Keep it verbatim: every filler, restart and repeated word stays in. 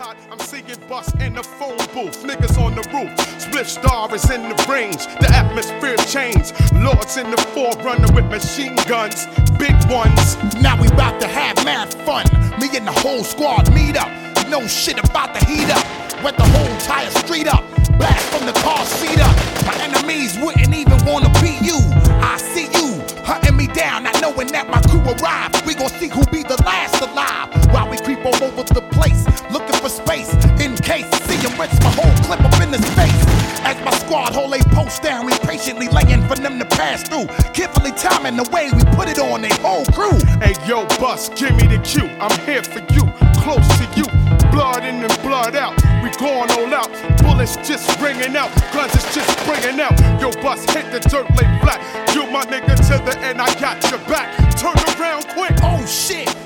hot, I'm seeing bust in the phone booth. Niggas on the roof, split star is in the range. The atmosphere change. Lords in the forerunner with machine guns, big ones. Now we about to have mad fun. Me and the whole squad meet up. No shit about to heat up. Wet the whole entire street up. Blast from the car seat up. My enemies wouldn't even wanna be you. I see you hunting me down, not knowing that my crew arrived. We gon' see who be the last alive. While we creep all over the place, looking for space in case. See him rinse my whole clip up in his face. As my squad hold a post down, we patiently laying for them to pass through. Carefully timing the way we put it on they whole crew. Hey yo, bus, give me the cue. I'm here for you, close to you. Blood in and blood out. We going all out. Bullets just ringing out. Guns is just bringing out. Yo, bus, hit the dirt, lay flat. You my nigga to the end, I got your back. Turn around quick. Oh shit.